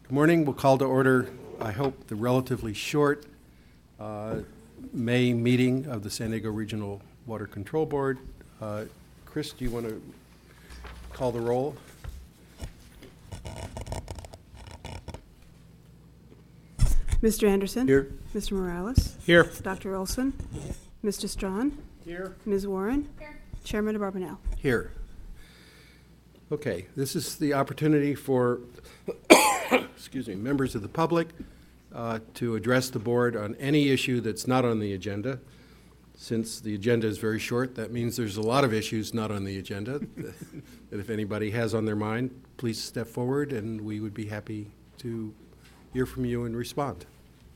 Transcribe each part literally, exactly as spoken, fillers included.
Good morning. We'll call to order, I hope, the relatively short uh, May meeting of the San Diego Regional Water Control Board. Uh, Chris, do you want to call the roll? Mister Anderson? Here. Mister Morales? Here. Doctor Olson? Mister Strawn? Here. Miz Warren? Here. Chairman Barbanel? Here. Okay, this is the opportunity for excuse me, members of the public uh, to address the board on any issue that's not on the agenda. Since the agenda is very short, that means there's a lot of issues not on the agenda that if anybody has on their mind, please step forward and we would be happy to hear from you and respond.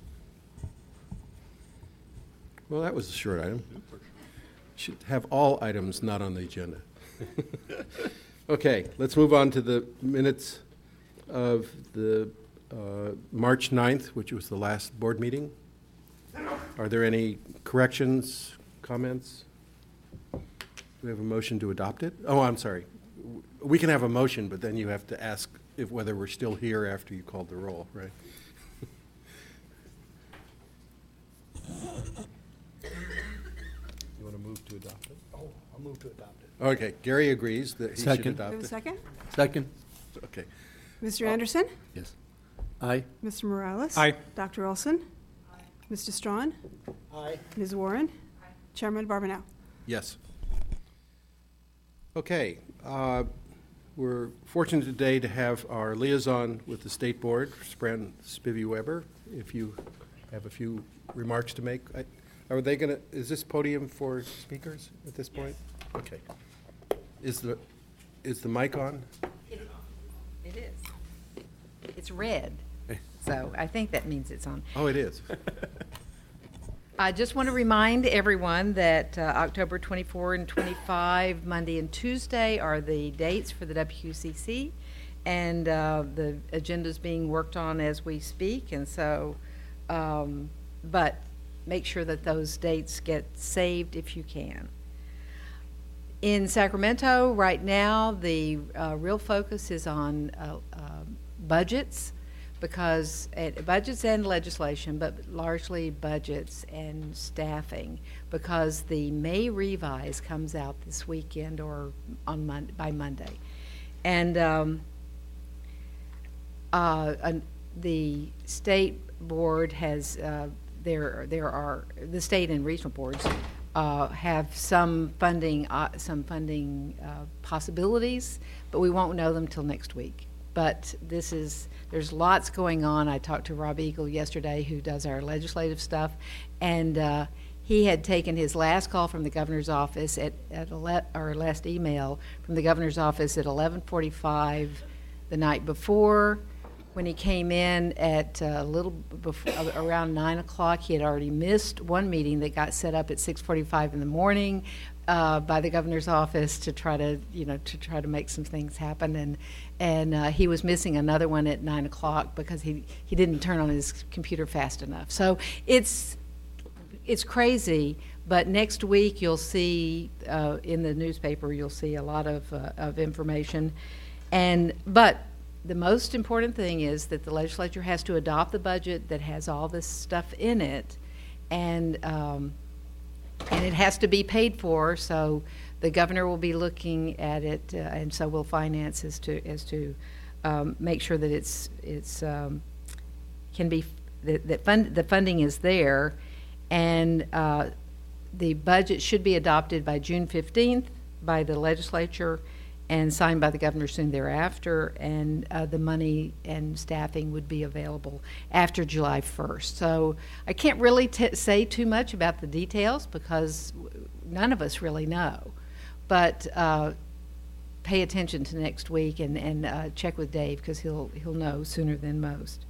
Well, that was a short item. Should have all items not on the agenda. Okay, let's move on to the minutes of the uh, March ninth, which was the last board meeting. Are there any corrections, comments? Do we have a motion to adopt it? Oh, I'm sorry. We can have a motion, but then you have to ask if whether we're still here after you called the roll, right? You want to move to adopt it? Oh, I'll move to adopt it. Okay, Gary agrees that he Second. should Do we adopt have a it. second? Second. Okay. Mister Anderson? Yes. Aye. Mister Morales? Aye. Doctor Olson? Aye. Mister Strawn? Aye. Miz Warren? Aye. Chairman Barbanel? Yes. Okay. Uh, we're fortunate today to have our liaison with the State Board, Fran Spivey Weber. If you have a few remarks to make, I, are they going to? Is this podium for speakers at this point? Okay. Is the is the mic on? It, it is. It's red, so I think that means it's on. Oh, it is. I just want to remind everyone that uh, October twenty-four and twenty-five, Monday and Tuesday, are the dates for the W C C, and uh, the agenda is being worked on as we speak, and so, um, but make sure that those dates get saved if you can. In Sacramento right now, the uh, real focus is on uh, uh, budgets, because uh, budgets and legislation, but largely budgets and staffing, because the May revise comes out this weekend or on Mon- by Monday, and um, uh, an, the state board has uh, there there are the state and regional boards uh, have some funding uh, some funding uh, possibilities, but we won't know them till next week. But this is, there's lots going on. I talked to Rob Eagle yesterday, who does our legislative stuff, and uh, he had taken his last call from the governor's office at, at ele- or last email from the governor's office at eleven forty-five the night before. When he came in at a little before, around nine o'clock, he had already missed one meeting that got set up at six forty-five in the morning uh, by the governor's office to try to, you know, to try to make some things happen, and and uh, he was missing another one at nine o'clock because he he didn't turn on his computer fast enough. So it's it's crazy. But next week you'll see uh, in the newspaper you'll see a lot of uh, of information, and but. The most important thing is that the legislature has to adopt the budget that has all this stuff in it, and um, and it has to be paid for. So the governor will be looking at it, uh, and so will finance as to as to um, make sure that it's it's um, can be that, that fund the funding is there, and uh, the budget should be adopted by June fifteenth by the legislature, and signed by the governor soon thereafter, and uh, the money and staffing would be available after July first. So I can't really t- say too much about the details because none of us really know, but uh, pay attention to next week and, and uh, check with Dave, because he'll, he'll know sooner than most.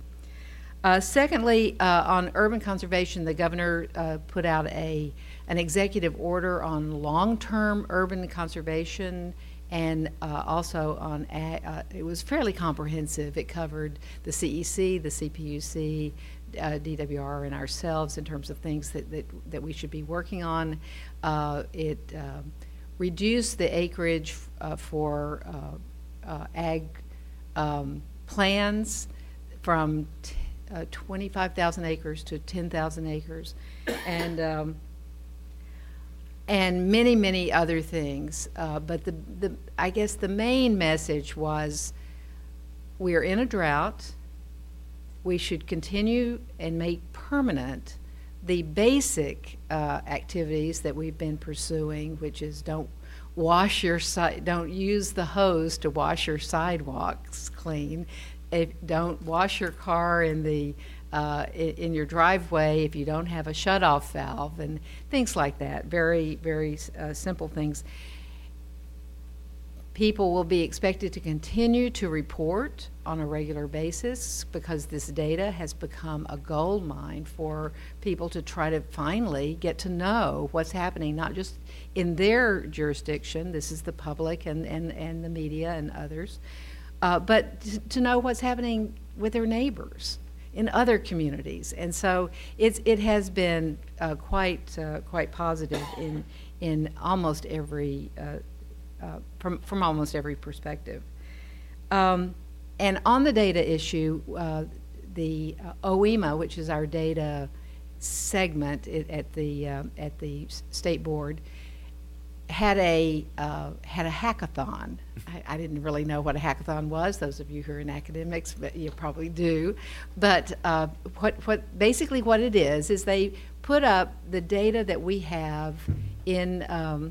Uh, secondly, uh, on urban conservation, the governor uh, put out a an executive order on long-term urban conservation, and uh, also on, ag, uh, it was fairly comprehensive. It covered the C E C, the C P U C, uh, D W R, and ourselves in terms of things that, that, that we should be working on. Uh, it uh, reduced the acreage uh, for uh, uh, ag um, plans from t- uh, twenty-five thousand acres to ten thousand acres, and um, and many, many other things. Uh, but the, the, I guess the main message was, we are in a drought. We should continue and make permanent the basic uh, activities that we've been pursuing, which is don't wash your si- don't use the hose to wash your sidewalks clean. If, don't wash your car in the uh, in, in your driveway if you don't have a shut-off valve, and things like that. Very, very uh, simple things. People will be expected to continue to report on a regular basis because this data has become a gold mine for people to try to finally get to know what's happening, not just in their jurisdiction, this is the public and, and, and the media and others, uh, but t- to know what's happening with their neighbors in other communities. And so it's, it has been uh, quite, uh, quite positive in, in almost every uh, Uh, from, from almost every perspective. Um, and on the data issue, uh, the uh, O E M A, which is our data segment at, at the uh, at the state board, had a uh, had a hackathon. I, I didn't really know what a hackathon was. Those of you who are in academics, but you probably do. But uh, what what basically what it is is they put up the data that we have in. Um,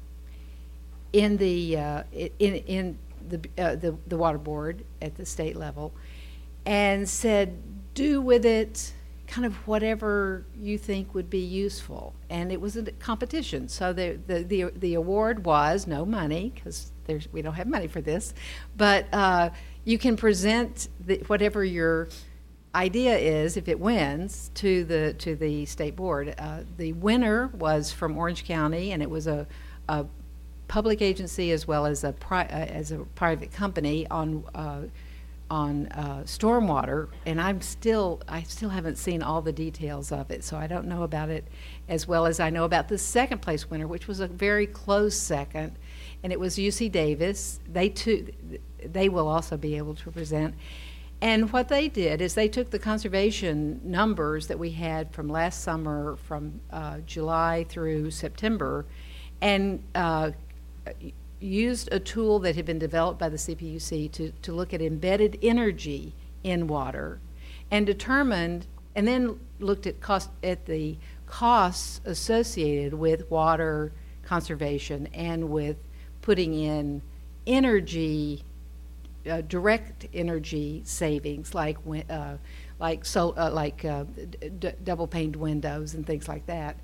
in the uh, in in the, uh, the the water board at the state level, and said, do with it kind of whatever you think would be useful. And it was a competition. So the the the, the award was no money, because there's we don't have money for this, but uh, you can present the, whatever your idea is if it wins to the to the state board. Uh, the winner was from Orange County, and it was a, a public agency as well as a pri- uh, as a private company on uh, on uh, stormwater, and I'm still I still haven't seen all the details of it, so I don't know about it as well as I know about the second place winner, which was a very close second, and it was U C Davis. They too, they will also be able to present. And what they did is they took the conservation numbers that we had from last summer, from uh, July through September, and uh, used a tool that had been developed by the C P U C to, to look at embedded energy in water, and determined, and then looked at cost at the costs associated with water conservation and with putting in energy, uh, direct energy savings, like uh, like so uh, like uh, d- double paned windows and things like that.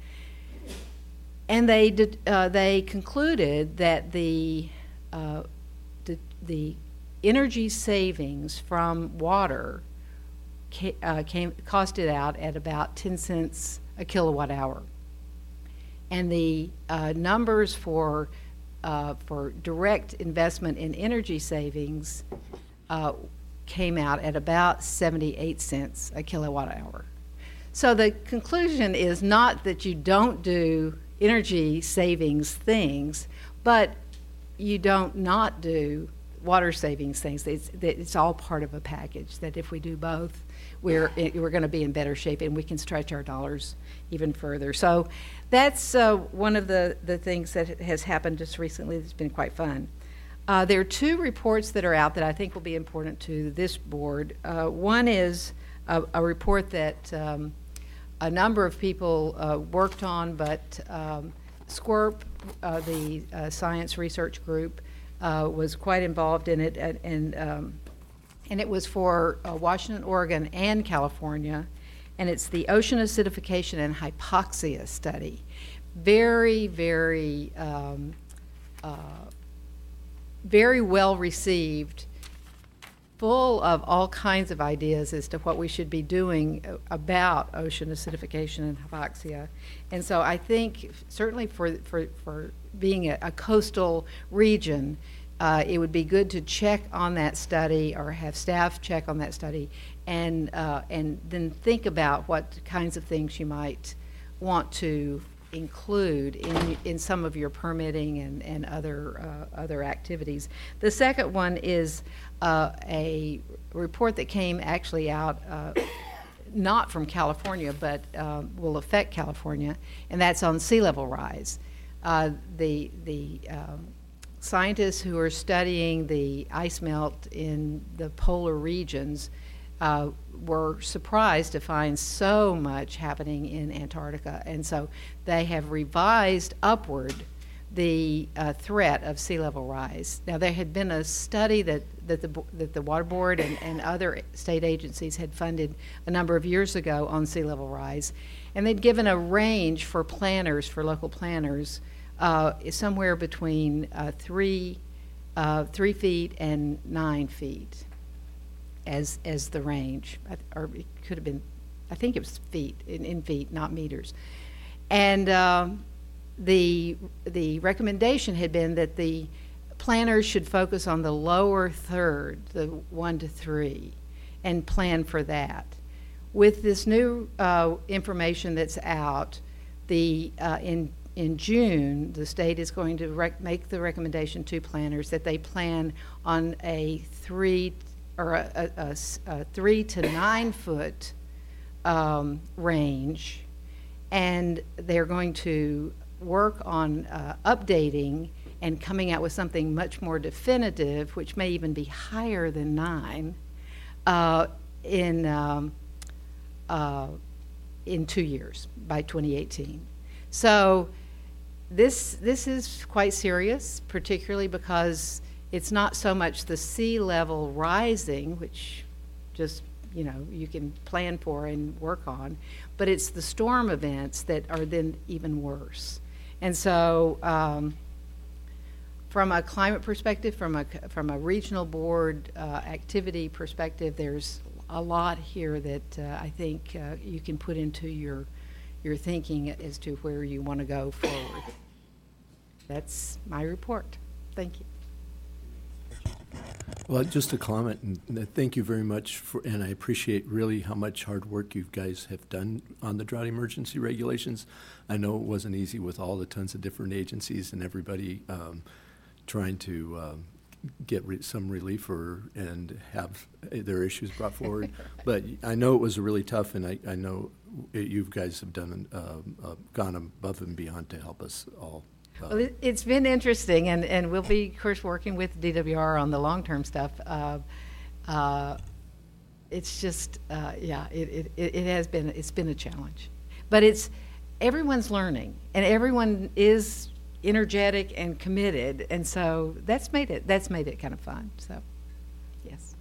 And they did, uh, they concluded that the, uh, the the energy savings from water ca- uh, came costed out at about ten cents a kilowatt hour, and the uh, numbers for uh, for direct investment in energy savings uh, came out at about seventy-eight cents a kilowatt hour. So the conclusion is not that you don't do energy savings things, but you don't not do water savings things. It's, it's all part of a package, that if we do both, we're, we're going to be in better shape, and we can stretch our dollars even further. So that's uh, one of the, the things that has happened just recently that's been quite fun. Uh, there are two reports that are out that I think will be important to this board. Uh, one is a, a report that um, a number of people uh, worked on, but um, SQUIRP, uh, the uh, science research group, uh, was quite involved in it, and and, um, and it was for uh, Washington, Oregon, and California, and it's the Ocean Acidification and Hypoxia Study. Very, very, um, uh, very well received, full of all kinds of ideas as to what we should be doing about ocean acidification and hypoxia. And so I think certainly for for, for being a, a coastal region, uh, it would be good to check on that study, or have staff check on that study, and uh, and then think about what kinds of things you might want to include in, in some of your permitting and, and other, uh, other activities. The second one is uh, a report that came actually out uh, not from California, but uh, will affect California, and that's on sea level rise. Uh, the the um, scientists who are studying the ice melt in the polar regions uh, were surprised to find so much happening in Antarctica, and so they have revised upward the uh, threat of sea level rise. Now, there had been a study that, that, the, that the Water Board and, and other state agencies had funded a number of years ago on sea level rise, and they'd given a range for planners, for local planners, uh, somewhere between uh, three, uh, three feet and nine feet as, as the range, or it could have been, I think it was feet, in, in feet, not meters. And um, the the recommendation had been that the planners should focus on the lower third, the one to three, and plan for that. With this new uh, information that's out, the uh, in in June, the state is going to rec- make the recommendation to planners that they plan on a three or a, a, a, a three to nine foot um, range, and they're going to work on uh, updating and coming out with something much more definitive, which may even be higher than nine, uh, in um, uh, in two years by twenty eighteen. So this this is quite serious, particularly because it's not so much the sea level rising, which just you know you can plan for and work on, but it's the storm events that are then even worse. And so um, from a climate perspective, from a, from a regional board uh, activity perspective, there's a lot here that uh, I think uh, you can put into your, your thinking as to where you want to go forward. That's my report. Thank you. Well, just a comment, and thank you very much for, and I appreciate really how much hard work you guys have done on the drought emergency regulations. I know it wasn't easy with all the tons of different agencies and everybody um, trying to um, get re- some relief or and have their issues brought forward. But I know it was really tough, and I, I know it, you guys have done uh, uh, gone above and beyond to help us all. Well, it, it's been interesting, and, and we'll be, of course, working with D W R on the long-term stuff. Uh, uh, it's just, uh, yeah, it, it, it has been, it's been a challenge. But it's, everyone's learning, and everyone is energetic and committed, and so that's made it, that's made it kind of fun, so, yes.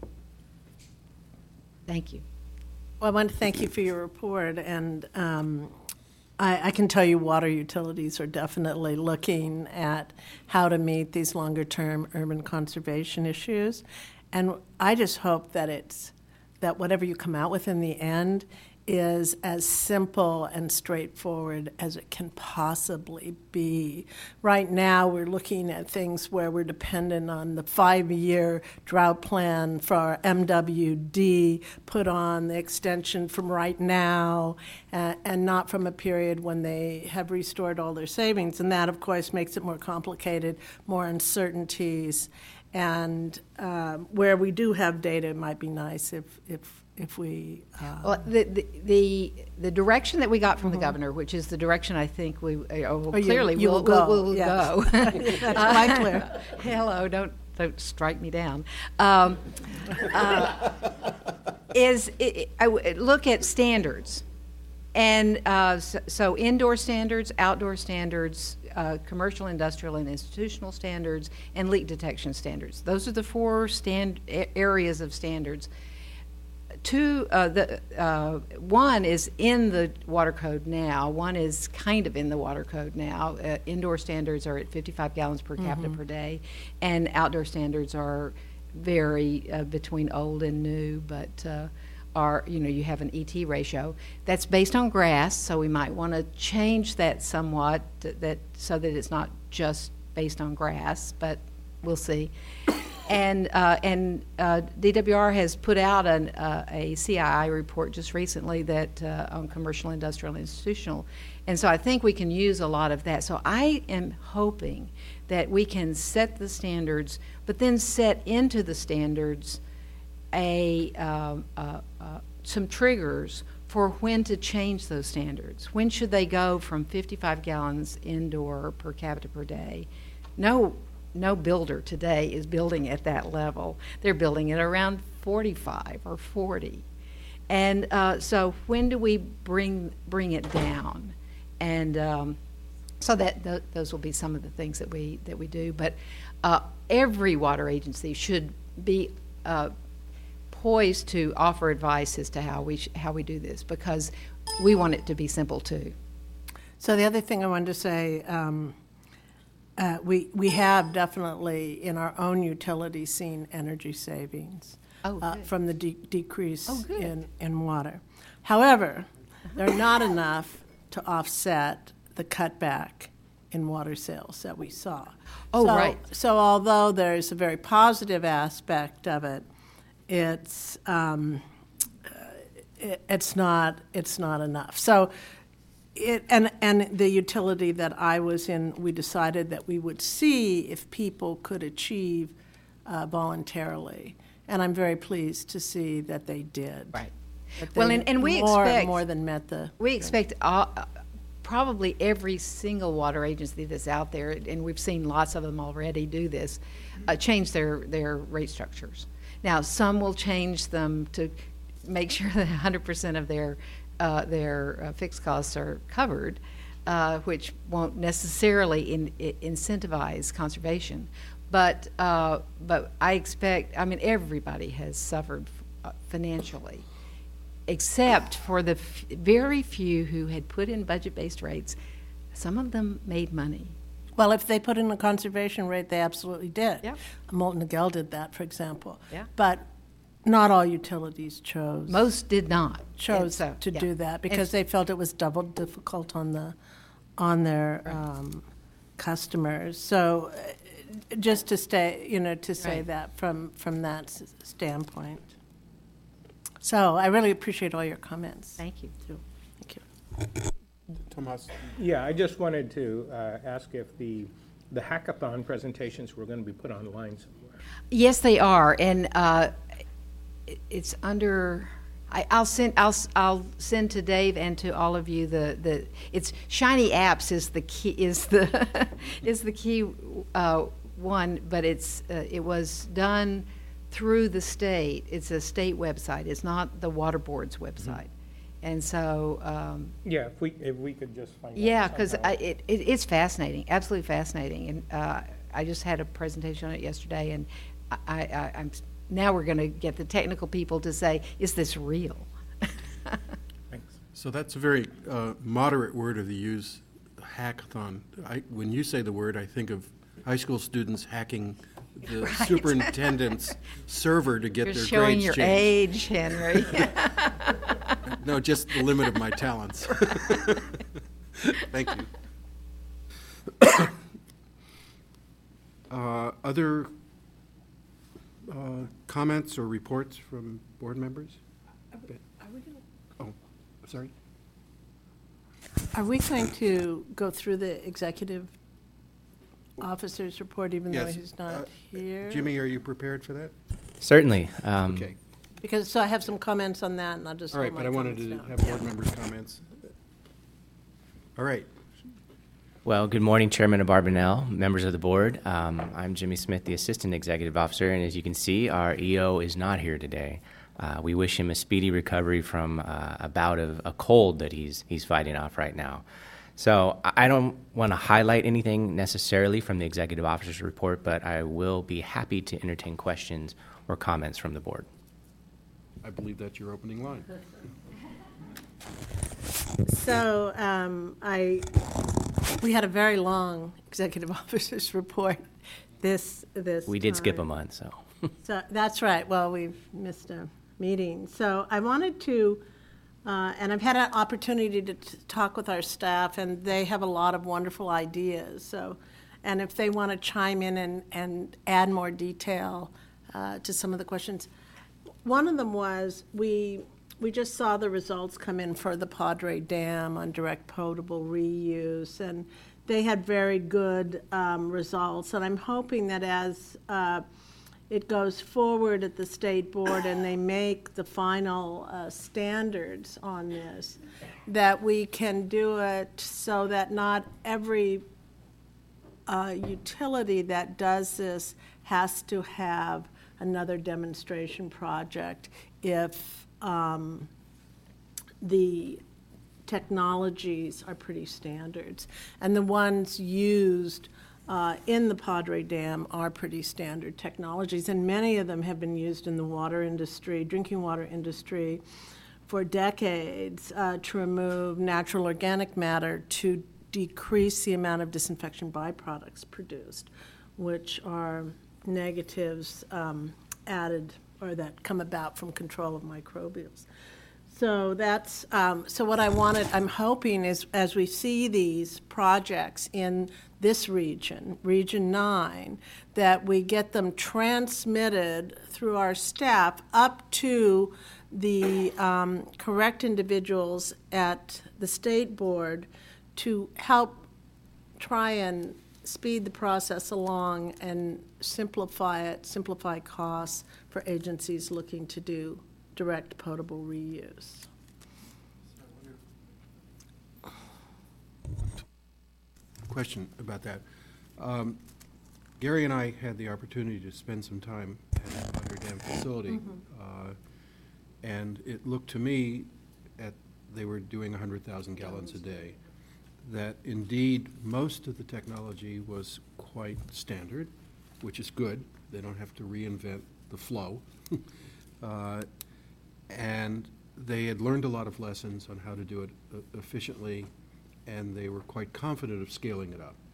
Thank you. Well, I want to thank you for your report, and um, I, I can tell you water utilities are definitely looking at how to meet these longer-term urban conservation issues. And I just hope that it's, that whatever you come out with in the end is as simple and straightforward as it can possibly be. Right now, we're looking at things where we're dependent on the five-year drought plan for our M W D, put on the extension from right now, uh, and not from a period when they have restored all their savings. And that, of course, makes it more complicated, more uncertainties. And um, where we do have data, it might be nice if, if if we... Uh, well, the, the the the direction that we got from mm-hmm. the governor, which is the direction I think we uh, well, oh, clearly you, you we'll, will go. we'll, we'll yes. go. That's quite clear. Hello, don't don't strike me down. Um, uh, is it, it, I w- look at standards, and uh, so, so indoor standards, outdoor standards, uh, commercial, industrial, and institutional standards, and leak detection standards. Those are the four stand areas of standards. Two, uh, the uh, one is in the water code now. One is kind of in the water code now. Uh, indoor standards are at fifty-five gallons per capita mm-hmm. per day, and outdoor standards are vary uh, between old and new, but uh, are you know you have an E T ratio that's based on grass. So we might want to change that somewhat, to, that so that it's not just based on grass, but we'll see. And, uh, and uh, D W R has put out an, uh, a C I I report just recently that uh, on commercial, industrial, and institutional. And so I think we can use a lot of that. So I am hoping that we can set the standards, but then set into the standards a, um, uh, uh, some triggers for when to change those standards. When should they go from fifty-five gallons indoor per capita per day? No, no builder today is building at that level. They're building it around forty-five or forty. And uh, so when do we bring bring it down? And um, so that th- those will be some of the things that we that we do. But uh, every water agency should be uh, poised to offer advice as to how we sh- how we do this, because we want it to be simple too. So the other thing I wanted to say, um, uh, we we have definitely in our own utility seen energy savings Oh, uh, good. from the de- decrease Oh, good. in in water. However, they're not enough to offset the cutback in water sales that we saw. Oh, so, right. So although there's a very positive aspect of it, it's um, it, it's not it's not enough. So it and and the utility that I was in, we decided that we would see if people could achieve uh, voluntarily, and I'm very pleased to see that they did. Right. That Well, they and- and we more, expect- more than met the. We expect all, uh, probably every single water agency that's out there, and we've seen lots of them already do this, uh, change their, their rate structures. Now, some will change them to make sure that one hundred percent of their, uh, their uh, fixed costs are covered, uh, which won't necessarily in, i- incentivize conservation. But, uh, but I expect, I mean, everybody has suffered uh, financially, except for the f- very few who had put in budget-based rates. Some of them made money. Well, if they put in a conservation rate, they absolutely did. Yep. Molten Gel did that, for example. Yeah. But not all utilities chose. Most did not. And chose so, to yeah. do that because And- they felt it was double difficult on the on their um, customers. So, uh, just to stay, you know, to say Right. that from from that s- standpoint. So, I really appreciate all your comments. Thank you. too. Thank you. Tomas? Yeah, I just wanted to uh, ask if the, the hackathon presentations were going to be put online somewhere. Yes, they are, and uh, it- it's under. I, I'll send. I'll. s- I'll send to Dave and to all of you the. the it's Shiny Apps is the key. Is the is the key uh, one, but it's uh, it was done through the state. It's a state website. It's not the water board's website, and so. Um, Yeah, if we, if we could just find out. Yeah, because somehow. it, it, it's fascinating, absolutely fascinating. And uh, I just had a presentation on it yesterday, and I, I, I'm, now we're going to get the technical people to say, is this real? Thanks. So that's a very uh, moderate word of the use, hackathon. I, when you say the word, I think of high school students hacking the Right. superintendent's server to get You're their showing grades your changed. age, Henry. No, just the limit of my talents. Thank you. Uh, Other uh, comments or reports from board members? Oh, sorry. Are we going to go through the executive officer's report even though Yes. he's Uh, not here? Jimmy, are you prepared for that? Certainly. Um, Okay. Because, so I have some comments on that, and I'll just All right, hold but my I wanted comments to down. have board members' comments. All right. Well, good morning, Chairman Barbanel, members of the board. Um, I'm Jimmy Smith, the Assistant Executive Officer, and as you can see, our E O is not here today. Uh, we wish him a speedy recovery from uh, a bout of a cold that he's he's fighting off right now. So I I don't want to highlight anything necessarily from the Executive Officer's report, but I will be happy to entertain questions or comments from the board. I believe that's your opening line. So, um, I, we had a very long executive officer's report this, this We did skip a time. month, so. So, that's right, well, we've missed a meeting. So I wanted to, uh, and I've had an opportunity to t- talk with our staff, and they have a lot of wonderful ideas. So and if they want to chime in and, and add more detail uh, to some of the questions. One of them was, we, we just saw the results come in for the Padre Dam on direct potable reuse, and they had very good um, results. And I'm hoping that as uh, it goes forward at the state board and they make the final uh, standards on this, that we can do it so that not every uh, utility that does this has to have another demonstration project if um, the technologies are pretty standards. And the ones used uh, in the Padre Dam are pretty standard technologies, and many of them have been used in the water industry, drinking water industry, for decades uh, to remove natural organic matter to decrease the amount of disinfection byproducts produced, which are negatives um, added or that come about from control of microbials. So that's um, so what I wanted, I'm hoping is as we see these projects in this region, Region nine, that we get them transmitted through our staff up to the um, correct individuals at the state board to help try and speed the process along and simplify it, simplify costs for agencies looking to do direct potable reuse. Question about that. Um, Gary and I had the opportunity to spend some time at the Padre Dam facility, Mm-hmm. uh, and it looked to me at they were doing one hundred thousand gallons a day, that indeed most of the technology was quite standard, which is good. They don't have to reinvent the flow. uh, and they had learned a lot of lessons on how to do it uh, efficiently, and they were quite confident of scaling it up.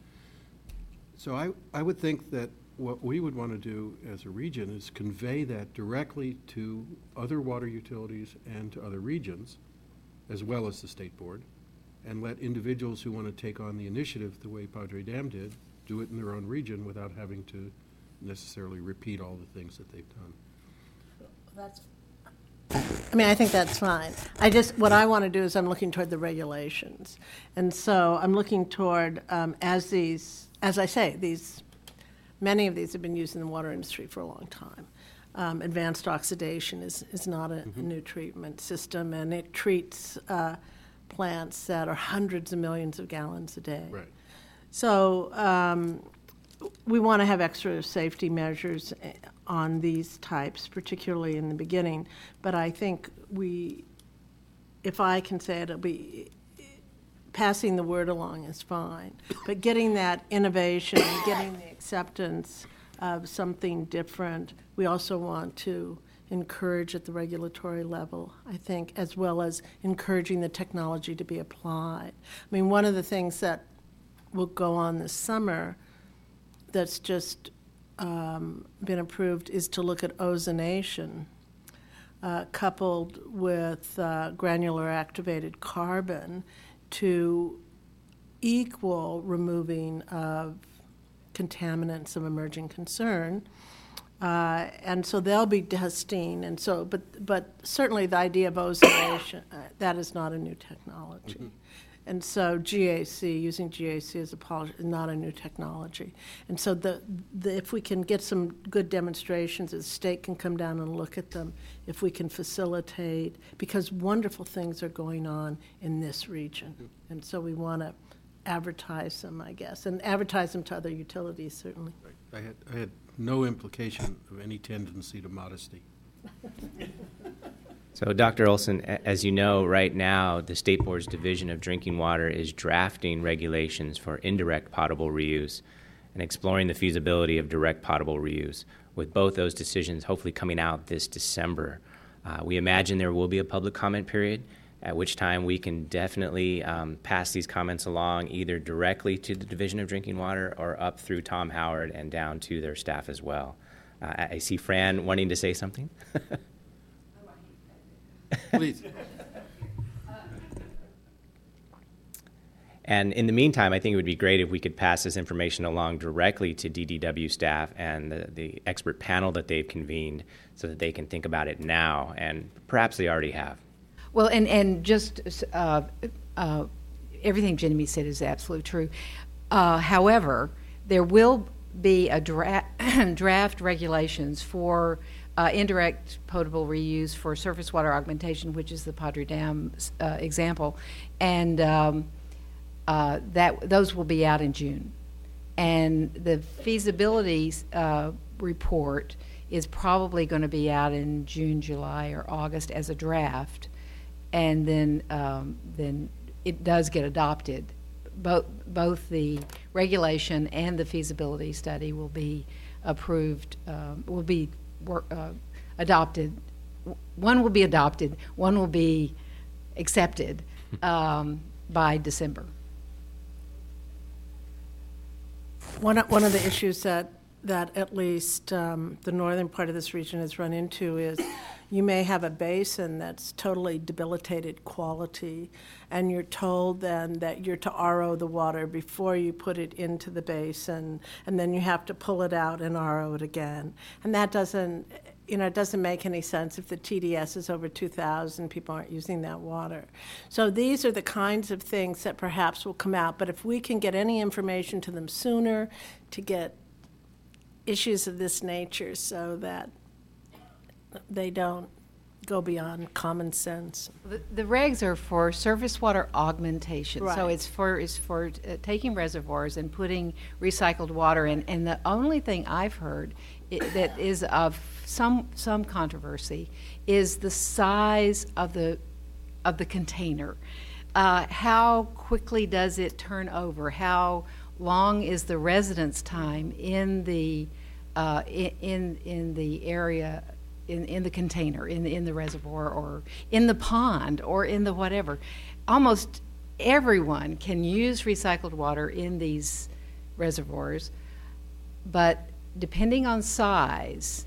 So I, I would think that what we would want to do as a region is convey that directly to other water utilities and to other regions, as well as the state board, and let individuals who want to take on the initiative the way Padre Dam did, do it in their own region without having to necessarily repeat all the things that they've done. That's I mean, I think that's fine. I just, what I want to do is I'm looking toward the regulations. And so I'm looking toward, um, as these, as I say, these, many of these have been used in the water industry for a long time. Um, advanced oxidation is, is not a, mm-hmm. a new treatment system, and it treats uh, plants that are hundreds of millions of gallons a day. Right. So um, we want to have extra safety measures on these types, particularly in the beginning. But I think we, if I can say it, it'll be, passing the word along is fine. But getting that innovation, getting the acceptance of something different, we also want to encourage at the regulatory level, I think, as well as encouraging the technology to be applied. I mean, one of the things that will go on this summer that's just um, been approved is to look at ozonation uh, coupled with uh, granular activated carbon to equal removing of contaminants of emerging concern. Uh, and so they'll be testing, and so, but but certainly the idea of ozonation, uh, that is not a new technology. Mm-hmm. And so G A C, using G A C as a policy, is not a new technology. And so the, the if we can get some good demonstrations, the state can come down and look at them, if we can facilitate, because wonderful things are going on in this region. Mm-hmm. And so we want to advertise them, I guess, and advertise them to other utilities, certainly. Right. I had, I had no implication of any tendency to modesty. So, Doctor Olson, as you know, right now, the State Board's Division of Drinking Water is drafting regulations for indirect potable reuse and exploring the feasibility of direct potable reuse, with both those decisions hopefully coming out this December. Uh, we imagine there will be a public comment period, at which time we can definitely um, pass these comments along either directly to the Division of Drinking Water or up through Tom Howard and down to their staff as well. Uh, I see Fran wanting to say something. Please. And in the meantime, I think it would be great if we could pass this information along directly to D D W staff and the, the expert panel that they've convened so that they can think about it now, and perhaps they already have. Well, and, and just uh, uh, everything Jenny said is absolutely true. Uh, however, there will be a dra- draft regulations for uh, indirect potable reuse for surface water augmentation, which is the Padre Dam uh, example, and um, uh, that those will be out in June. And the feasibility uh, report is probably going to be out in June, July, or August as a draft, and then um, then it does get adopted. Both both the regulation and the feasibility study will be approved. Um, will be work, uh, adopted. One will be adopted. One will be accepted um, by December. One of, one of the issues that, that at least um, the northern part of this region has run into is you may have a basin that's totally debilitated quality, and you're told then that you're to R O the water before you put it into the basin, and then you have to pull it out and R O it again. And that doesn't, you know, it doesn't make any sense if the T D S is over two thousand, people aren't using that water. So these are the kinds of things that perhaps will come out, but if we can get any information to them sooner to get issues of this nature so that they don't go beyond common sense. The, the regs are for surface water augmentation, so Right. it's for it's for uh, taking reservoirs and putting recycled water in. And the only thing I've heard i that is of some some controversy is the size of the of the container. Uh, how quickly does it turn over? How long is the residence time in the uh, in, in in the area? In, in the container, in the, in the reservoir, or in the pond, or in the whatever. Almost everyone can use recycled water in these reservoirs, but depending on size,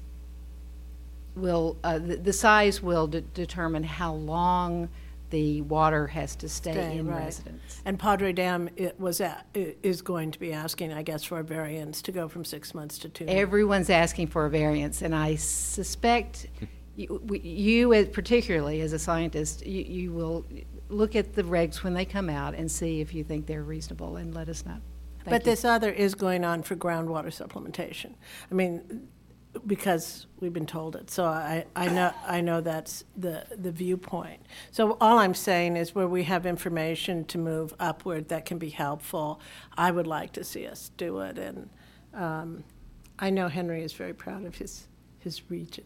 will uh, the, the size will de determine how long the water has to stay, Stay, in right. residence. And Padre Dam it was at, is going to be asking, I guess, for a variance to go from six months to two. Everyone's asking for a variance, and I suspect you, we- you as- particularly as a scientist, you, you will look at the regs when they come out and see if you think they're reasonable, and let us know. Thank But you. this other is going on for groundwater supplementation. I mean, because we've been told it. So I, I know I know that's the, the viewpoint. So all I'm saying is where we have information to move upward that can be helpful, I would like to see us do it. And um, I know Henry is very proud of his, his region.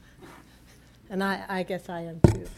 And I, I guess I am too.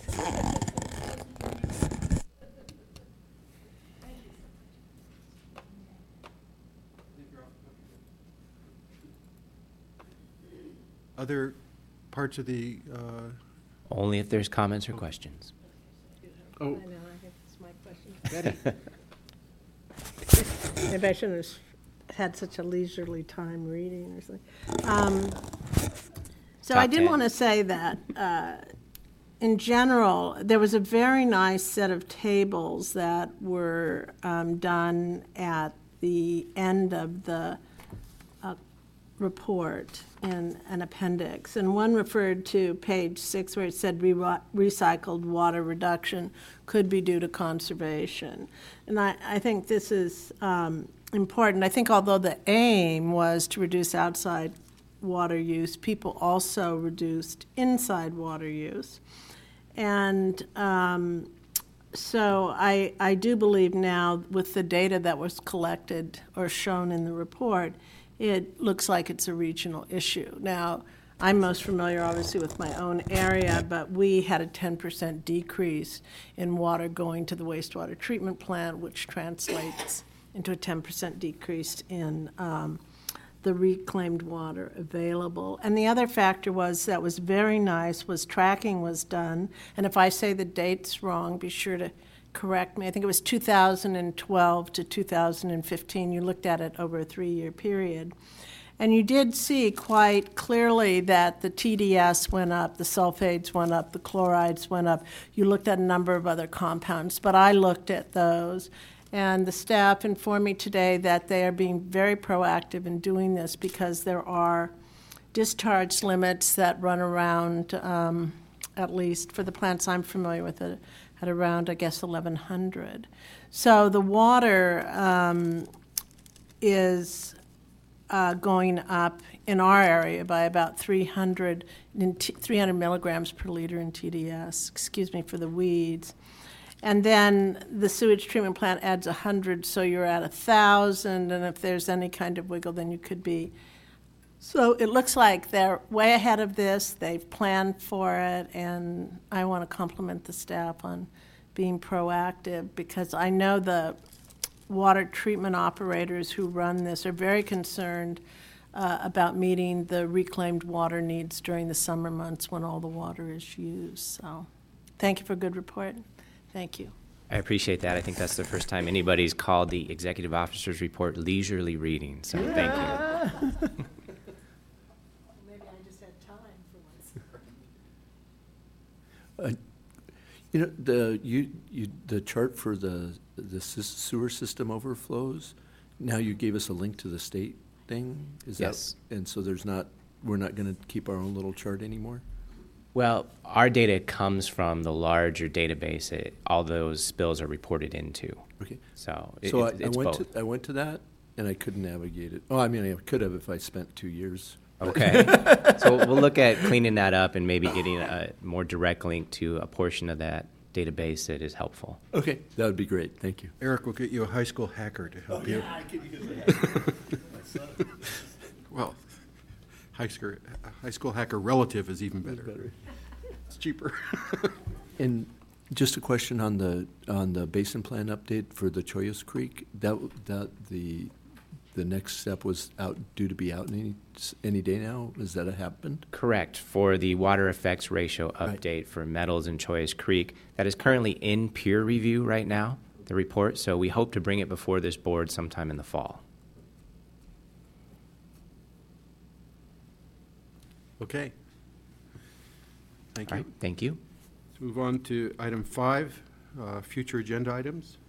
Other parts of the, uh, Only if there's comments or questions. oh, I know, I guess it's my question. Maybe I shouldn't have had such a leisurely time reading or something. Um, So I Top did ten. want to say that, uh, in general, there was a very nice set of tables that were um, done at the end of the uh, report in an appendix. And one referred to page six where it said re recycled water reduction could be due to conservation. And I, I think this is um, important. I think although the aim was to reduce outside water use, people also reduced inside water use. And um, so I, I do believe now with the data that was collected or shown in the report, it looks like it's a regional issue. Now, I'm most familiar obviously with my own area, but we had a ten percent decrease in water going to the wastewater treatment plant, which translates into a ten percent decrease in um, the reclaimed water available. And the other factor was that was very nice was tracking was done. And if I say the date's wrong, be sure to correct me. I think it was two thousand twelve to two thousand fifteen. You looked at it over a three-year period. And you did see quite clearly that the T D S went up, the sulfates went up, the chlorides went up. You looked at a number of other compounds, but I looked at those. And the staff informed me today that they are being very proactive in doing this because there are discharge limits that run around, um, at least for the plants I'm familiar with, it, at around, I guess, eleven hundred. So the water um, is uh, going up in our area by about three hundred, in t- three hundred milligrams per liter in T D S, excuse me, for the weeds. And then the sewage treatment plant adds one hundred, so you're at one thousand, and if there's any kind of wiggle, then you could be. So it looks like they're way ahead of this. They've planned for it, and I want to compliment the staff on being proactive because I know the water treatment operators who run this are very concerned uh, about meeting the reclaimed water needs during the summer months when all the water is used. So thank you for a good report. Thank you. I appreciate that. I think that's the first time anybody's called the executive officer's report leisurely reading, so thank you. Maybe I just had time for once. Uh, You know, the, you, you, the chart for the, the sys- sewer system overflows, now you gave us a link to the state thing? Is that- Yes. And so there's not, we're not going to keep our own little chart anymore? Well, our data comes from the larger database that all those spills are reported into. Okay. So it, So I, it's, I it's went both. to, I went to that, and I couldn't navigate it. Oh, I mean, I could have if I spent two years. Okay. So we'll look at cleaning that up and maybe getting a more direct link to a portion of that database that is helpful. Okay, that would be great. Thank you. Eric will get you a high school hacker to help you. Well, high school, high school hacker relative is even better. It's cheaper. And just a question on the, on the basin plan update for the Choyas Creek. That, that, the, the next step was out, due to be out any, any day now? Is that happened? Correct. For the water effects ratio Right. update for Metals and Choice Creek, that is currently in peer review right now, the report. So we hope to bring it before this board sometime in the fall. Okay. Thank All you. right. Thank you. Let's move on to item five, uh, future agenda items.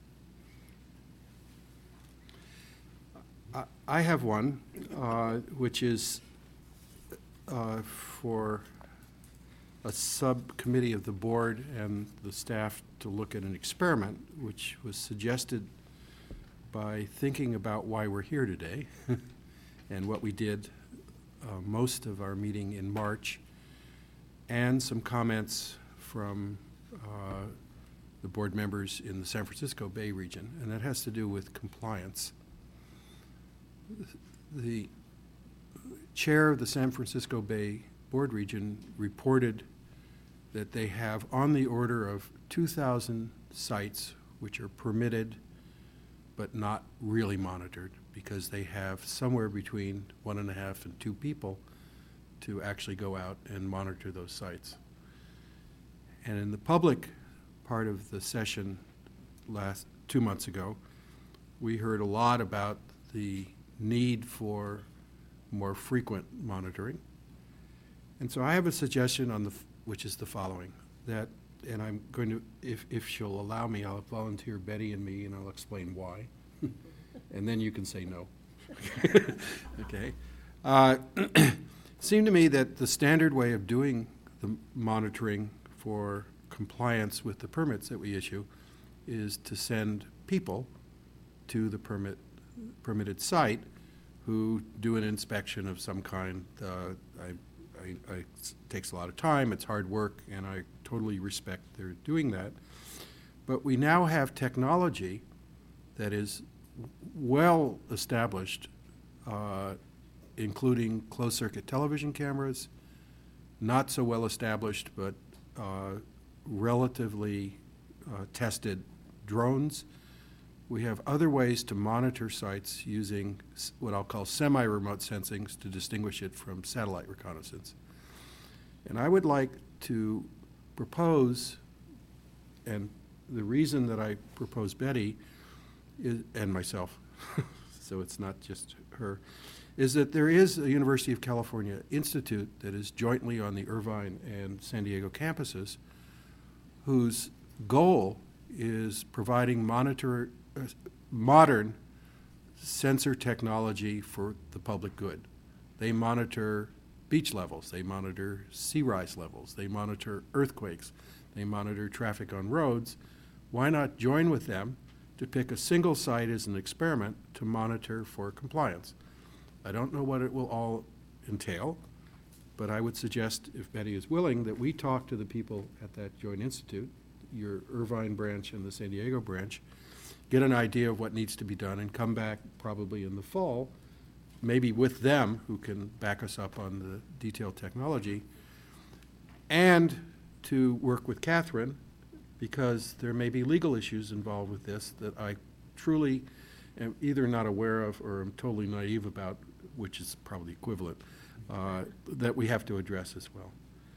I- I have one, uh, which is uh, for a subcommittee of the board and the staff to look at an experiment, which was suggested by thinking about why we're here today and what we did uh, most of our meeting in March, and some comments from uh, the board members in the San Francisco Bay region, and that has to do with compliance. The chair of the San Francisco Bay Board Region reported that they have on the order of two thousand sites which are permitted but not really monitored because they have somewhere between one and a half and two people to actually go out and monitor those sites. And in the public part of the session last two months ago, we heard a lot about the need for more frequent monitoring. And so I have a suggestion on the, f- which is the following, that, and I'm going to, if, if she'll allow me, I'll volunteer Betty and me and I'll explain why. And then you can say no. Okay. Uh, seemed to me that the standard way of doing the monitoring for compliance with the permits that we issue is to send people to the permit permitted site who do an inspection of some kind. Uh, I, I, I, it takes a lot of time, it's hard work, and I totally respect their doing that. But we now have technology that is well established, uh, including closed-circuit television cameras, not so well established, but uh, relatively uh, tested drones. We have other ways to monitor sites using s- what I'll call semi-remote sensing to distinguish it from satellite reconnaissance. And I would like to propose, and the reason that I propose Betty is, and myself, so it's not just her, is that there is a University of California institute that is jointly on the Irvine and San Diego campuses whose goal is providing monitor uh, modern sensor technology for the public good. They monitor beach levels, they monitor sea rise levels, they monitor earthquakes, they monitor traffic on roads. Why not join with them to pick a single site as an experiment to monitor for compliance? I don't know what it will all entail, but I would suggest, if Betty is willing, that we talk to the people at that Joint Institute, your Irvine branch and the San Diego branch, get an idea of what needs to be done, and come back probably in the fall, maybe with them, who can back us up on the detailed technology, and to work with Catherine, because there may be legal issues involved with this that I truly am either not aware of or am totally naive about, which is probably equivalent, uh, that we have to address as well.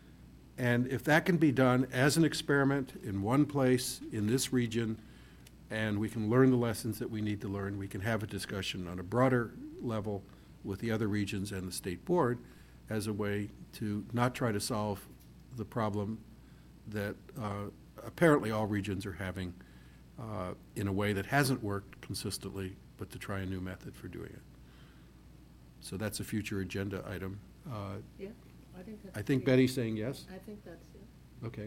And if that can be done as an experiment in one place in this region, and we can learn the lessons that we need to learn, we can have a discussion on a broader level with the other regions and the state board as a way to not try to solve the problem that uh, apparently all regions are having uh, in a way that hasn't worked consistently, but to try a new method for doing it. So that's a future agenda item. Uh, Yeah, I think that's. I think Betty's saying yes? I think that's it. Okay.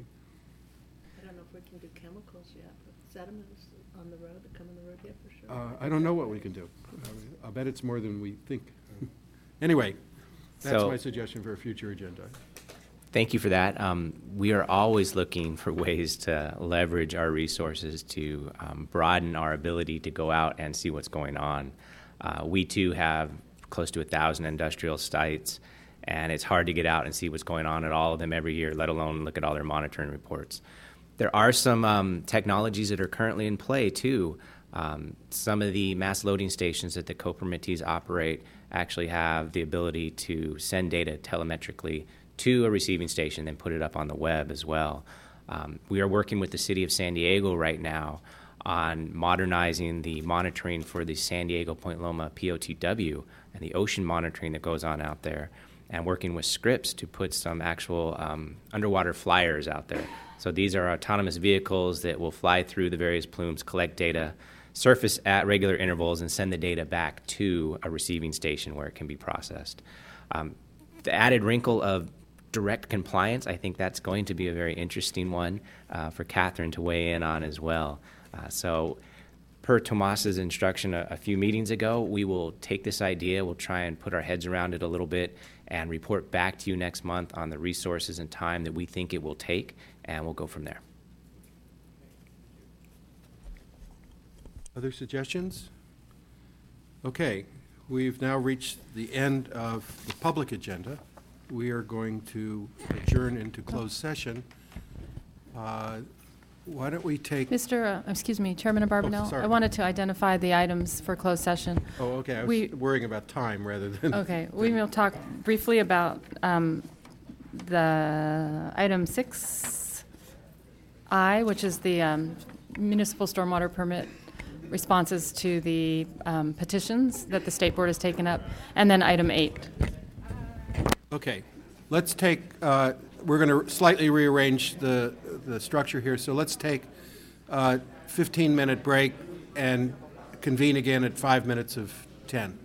I don't know if we can do chemicals yet, but sediments on the road, that come on the road, yeah, for sure. Uh, I don't know what we can do. I mean, I'll bet it's more than we think. Anyway, that's So- my suggestion for a future agenda. Thank you for that. Um, we are always looking for ways to leverage our resources to um, broaden our ability to go out and see what's going on. Uh, we too have close to a thousand industrial sites, and it's hard to get out and see what's going on at all of them every year, let alone look at all their monitoring reports. There are some um, technologies that are currently in play too. Um, some of the mass loading stations that the co-permittees operate actually have the ability to send data telemetrically to a receiving station and put it up on the web as well. Um, we are working with the city of San Diego right now on modernizing the monitoring for the San Diego Point Loma P O T W and the ocean monitoring that goes on out there, and working with Scripps to put some actual um, underwater flyers out there. So these are autonomous vehicles that will fly through the various plumes, collect data, surface at regular intervals, and send the data back to a receiving station where it can be processed. Um, the added wrinkle of direct compliance, I think that's going to be a very interesting one uh, for Catherine to weigh in on as well. Uh, so per Tomas's instruction a, a few meetings ago, we will take this idea, we'll try and put our heads around it a little bit and report back to you next month on the resources and time that we think it will take, and we'll go from there. Other suggestions? Okay, we've now reached the end of the public agenda. We are going to adjourn into closed session. Uh, Why don't we take, Mister Uh, excuse me, Chairman Barbanel, sorry. I wanted to identify the items for closed session. oh, okay, I We- was worrying about time rather than. Okay, we will talk briefly about um, the item six I, which is the um, municipal stormwater permit responses to the um, petitions that the State Board has taken up, and then item eight. Okay, let's take, uh, we're going to slightly rearrange the, the structure here, so let's take a fifteen-minute break and convene again at five minutes of ten.